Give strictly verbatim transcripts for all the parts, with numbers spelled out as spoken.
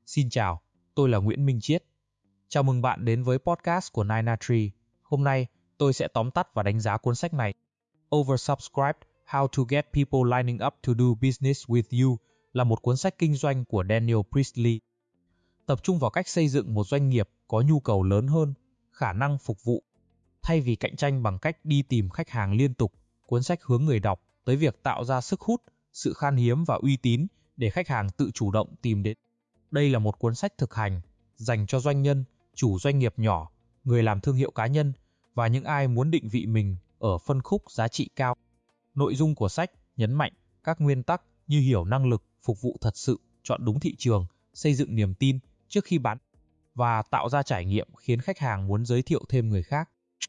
Xin chào, tôi là Nguyễn Minh Chiết. Chào mừng bạn đến với podcast của Nine Tree. Hôm nay, tôi sẽ tóm tắt và đánh giá cuốn sách này. Oversubscribed: How to Get People Lining Up to Do Business with You là một cuốn sách kinh doanh của Daniel Priestley. Tập trung vào cách xây dựng một doanh nghiệp có nhu cầu lớn hơn, khả năng phục vụ. Thay vì cạnh tranh bằng cách đi tìm khách hàng liên tục, cuốn sách hướng người đọc tới việc tạo ra sức hút, sự khan hiếm và uy tín để khách hàng tự chủ động tìm đến. Đây là một cuốn sách thực hành dành cho doanh nhân, chủ doanh nghiệp nhỏ, người làm thương hiệu cá nhân và những ai muốn định vị mình ở phân khúc giá trị cao. Nội dung của sách nhấn mạnh các nguyên tắc như hiểu năng lực, phục vụ thật sự, chọn đúng thị trường, xây dựng niềm tin trước khi bán và tạo ra trải nghiệm khiến khách hàng muốn giới thiệu thêm người khác.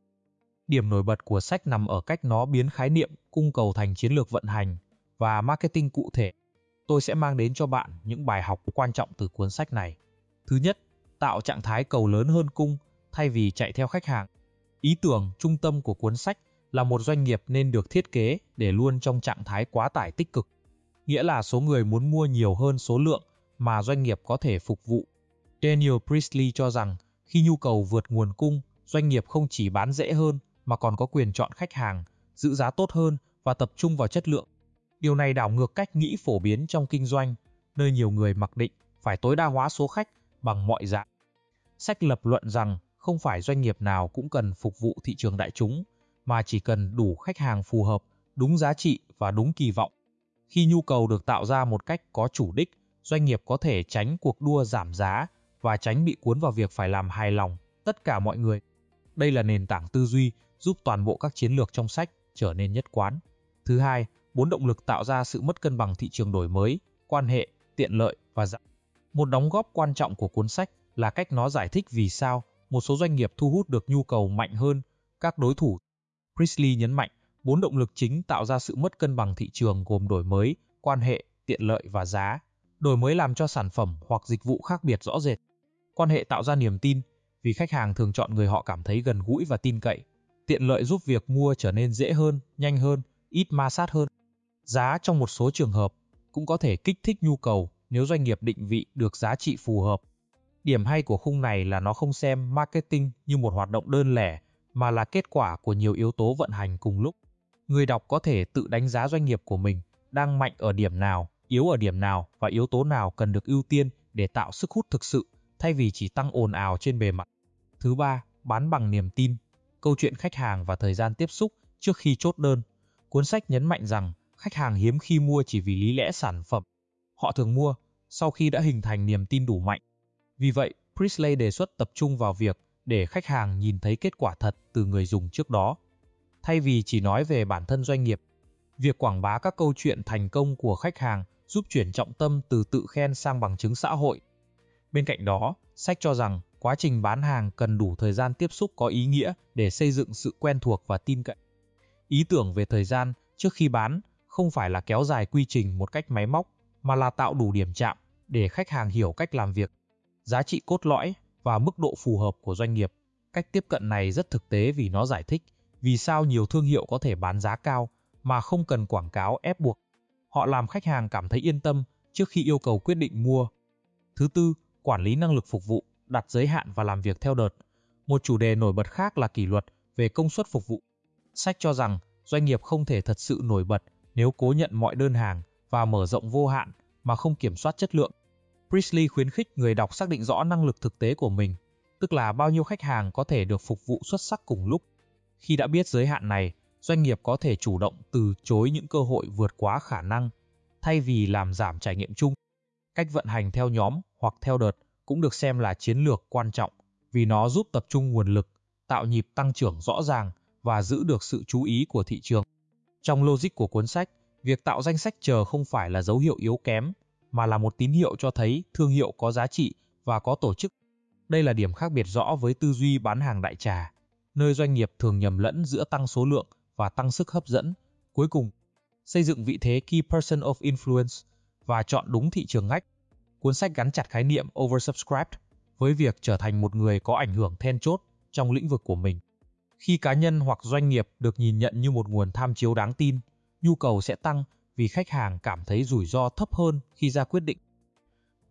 Điểm nổi bật của sách nằm ở cách nó biến khái niệm cung cầu thành chiến lược vận hành và marketing cụ thể. Tôi sẽ mang đến cho bạn những bài học quan trọng từ cuốn sách này. Thứ nhất, tạo trạng thái cầu lớn hơn cung thay vì chạy theo khách hàng. Ý tưởng trung tâm của cuốn sách là một doanh nghiệp nên được thiết kế để luôn trong trạng thái quá tải tích cực. Nghĩa là số người muốn mua nhiều hơn số lượng mà doanh nghiệp có thể phục vụ. Daniel Priestley cho rằng khi nhu cầu vượt nguồn cung, doanh nghiệp không chỉ bán dễ hơn mà còn có quyền chọn khách hàng, giữ giá tốt hơn và tập trung vào chất lượng. Điều này đảo ngược cách nghĩ phổ biến trong kinh doanh, nơi nhiều người mặc định phải tối đa hóa số khách bằng mọi giá. Sách lập luận rằng không phải doanh nghiệp nào cũng cần phục vụ thị trường đại chúng, mà chỉ cần đủ khách hàng phù hợp, đúng giá trị và đúng kỳ vọng. Khi nhu cầu được tạo ra một cách có chủ đích, doanh nghiệp có thể tránh cuộc đua giảm giá và tránh bị cuốn vào việc phải làm hài lòng tất cả mọi người. Đây là nền tảng tư duy giúp toàn bộ các chiến lược trong sách trở nên nhất quán. Thứ hai, bốn động lực tạo ra sự mất cân bằng thị trường: đổi mới, quan hệ, tiện lợi và giá. Một đóng góp quan trọng của cuốn sách là cách nó giải thích vì sao một số doanh nghiệp thu hút được nhu cầu mạnh hơn các đối thủ. Priestley nhấn mạnh, bốn động lực chính tạo ra sự mất cân bằng thị trường gồm đổi mới, quan hệ, tiện lợi và giá. Đổi mới làm cho sản phẩm hoặc dịch vụ khác biệt rõ rệt. Quan hệ tạo ra niềm tin, vì khách hàng thường chọn người họ cảm thấy gần gũi và tin cậy. Tiện lợi giúp việc mua trở nên dễ hơn, nhanh hơn, ít ma sát hơn. Giá trong một số trường hợp cũng có thể kích thích nhu cầu nếu doanh nghiệp định vị được giá trị phù hợp. Điểm hay của khung này là nó không xem marketing như một hoạt động đơn lẻ, mà là kết quả của nhiều yếu tố vận hành cùng lúc. Người đọc có thể tự đánh giá doanh nghiệp của mình đang mạnh ở điểm nào, yếu ở điểm nào và yếu tố nào cần được ưu tiên để tạo sức hút thực sự, thay vì chỉ tăng ồn ào trên bề mặt. Thứ ba, bán bằng niềm tin. Câu chuyện khách hàng và thời gian tiếp xúc trước khi chốt đơn. Cuốn sách nhấn mạnh rằng khách hàng hiếm khi mua chỉ vì lý lẽ sản phẩm. Họ thường mua sau khi đã hình thành niềm tin đủ mạnh. Vì vậy, Priestley đề xuất tập trung vào việc để khách hàng nhìn thấy kết quả thật từ người dùng trước đó. Thay vì chỉ nói về bản thân doanh nghiệp, việc quảng bá các câu chuyện thành công của khách hàng giúp chuyển trọng tâm từ tự khen sang bằng chứng xã hội. Bên cạnh đó, sách cho rằng quá trình bán hàng cần đủ thời gian tiếp xúc có ý nghĩa để xây dựng sự quen thuộc và tin cậy. Ý tưởng về thời gian trước khi bán không phải là kéo dài quy trình một cách máy móc, mà là tạo đủ điểm chạm để khách hàng hiểu cách làm việc, giá trị cốt lõi và mức độ phù hợp của doanh nghiệp. Cách tiếp cận này rất thực tế vì nó giải thích vì sao nhiều thương hiệu có thể bán giá cao mà không cần quảng cáo ép buộc. Họ làm khách hàng cảm thấy yên tâm trước khi yêu cầu quyết định mua. Thứ tư, quản lý năng lực phục vụ, đặt giới hạn và làm việc theo đợt. Một chủ đề nổi bật khác là kỷ luật về công suất phục vụ. Sách cho rằng doanh nghiệp không thể thật sự nổi bật nếu cố nhận mọi đơn hàng và mở rộng vô hạn mà không kiểm soát chất lượng. Priestley khuyến khích người đọc xác định rõ năng lực thực tế của mình, tức là bao nhiêu khách hàng có thể được phục vụ xuất sắc cùng lúc. Khi đã biết giới hạn này, doanh nghiệp có thể chủ động từ chối những cơ hội vượt quá khả năng, thay vì làm giảm trải nghiệm chung. Cách vận hành theo nhóm hoặc theo đợt cũng được xem là chiến lược quan trọng, vì nó giúp tập trung nguồn lực, tạo nhịp tăng trưởng rõ ràng và giữ được sự chú ý của thị trường. Trong logic của cuốn sách, việc tạo danh sách chờ không phải là dấu hiệu yếu kém, mà là một tín hiệu cho thấy thương hiệu có giá trị và có tổ chức. Đây là điểm khác biệt rõ với tư duy bán hàng đại trà, nơi doanh nghiệp thường nhầm lẫn giữa tăng số lượng và tăng sức hấp dẫn. Cuối cùng, xây dựng vị thế Key Person of Influence và chọn đúng thị trường ngách. Cuốn sách gắn chặt khái niệm oversubscribed với việc trở thành một người có ảnh hưởng then chốt trong lĩnh vực của mình. Khi cá nhân hoặc doanh nghiệp được nhìn nhận như một nguồn tham chiếu đáng tin, nhu cầu sẽ tăng vì khách hàng cảm thấy rủi ro thấp hơn khi ra quyết định.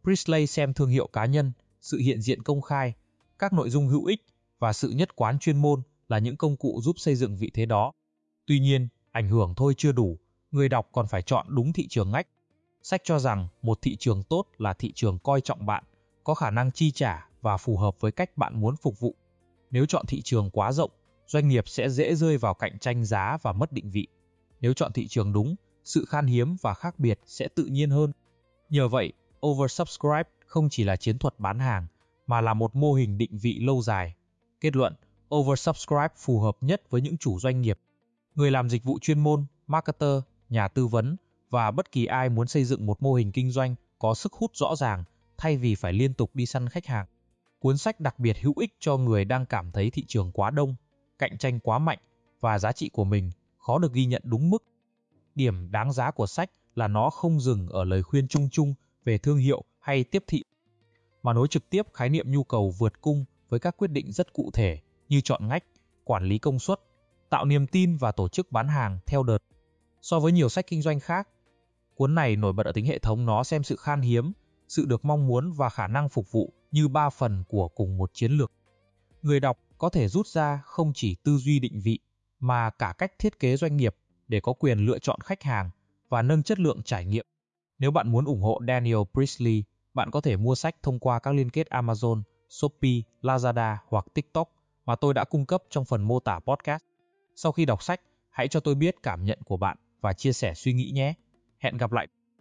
Priestley xem thương hiệu cá nhân, sự hiện diện công khai, các nội dung hữu ích và sự nhất quán chuyên môn là những công cụ giúp xây dựng vị thế đó. Tuy nhiên, ảnh hưởng thôi chưa đủ, người đọc còn phải chọn đúng thị trường ngách. Sách cho rằng một thị trường tốt là thị trường coi trọng bạn, có khả năng chi trả và phù hợp với cách bạn muốn phục vụ. Nếu chọn thị trường quá rộng, doanh nghiệp sẽ dễ rơi vào cạnh tranh giá và mất định vị. Nếu chọn thị trường đúng, sự khan hiếm và khác biệt sẽ tự nhiên hơn. Nhờ vậy, oversubscribe không chỉ là chiến thuật bán hàng, mà là một mô hình định vị lâu dài. Kết luận, oversubscribe phù hợp nhất với những chủ doanh nghiệp, người làm dịch vụ chuyên môn, marketer, nhà tư vấn và bất kỳ ai muốn xây dựng một mô hình kinh doanh có sức hút rõ ràng thay vì phải liên tục đi săn khách hàng. Cuốn sách đặc biệt hữu ích cho người đang cảm thấy thị trường quá đông, cạnh tranh quá mạnh và giá trị của mình khó được ghi nhận đúng mức. Điểm đáng giá của sách là nó không dừng ở lời khuyên chung chung về thương hiệu hay tiếp thị, mà nối trực tiếp khái niệm nhu cầu vượt cung với các quyết định rất cụ thể như chọn ngách, quản lý công suất, tạo niềm tin và tổ chức bán hàng theo đợt. So với nhiều sách kinh doanh khác, cuốn này nổi bật ở tính hệ thống. Nó xem sự khan hiếm, sự được mong muốn và khả năng phục vụ như ba phần của cùng một chiến lược. Người đọc có thể rút ra không chỉ tư duy định vị, mà cả cách thiết kế doanh nghiệp để có quyền lựa chọn khách hàng và nâng chất lượng trải nghiệm. Nếu bạn muốn ủng hộ Daniel Priestley, bạn có thể mua sách thông qua các liên kết Amazon, Shopee, Lazada hoặc TikTok mà tôi đã cung cấp trong phần mô tả podcast. Sau khi đọc sách, hãy cho tôi biết cảm nhận của bạn và chia sẻ suy nghĩ nhé. Hẹn gặp lại.